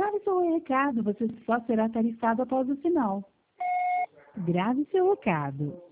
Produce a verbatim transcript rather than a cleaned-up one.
grave seu recado, você só será tarifado após o sinal. Grave seu recado.